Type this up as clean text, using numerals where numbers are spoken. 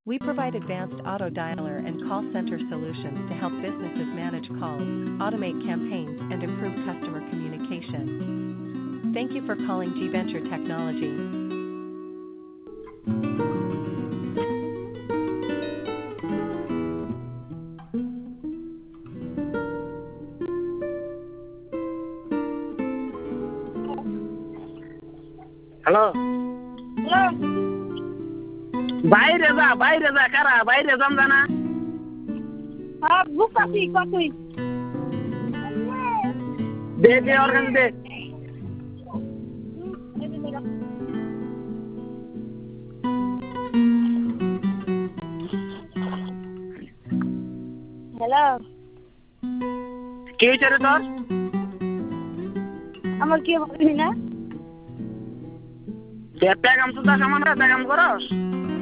We provide advanced auto dialer and call center solutions to help businesses manage calls, automate campaigns, and improve customer communication. Thank you for calling G Venture Technology. Hello, hello, বাইরে যা কারা বাইরে যাম জানা বুক আছি কতই দে ওর কাছে দে। Hello, কি হয়েছে রে তোর? আমার কি হবে না? পেগাম সুদা সামান পেগাম করস?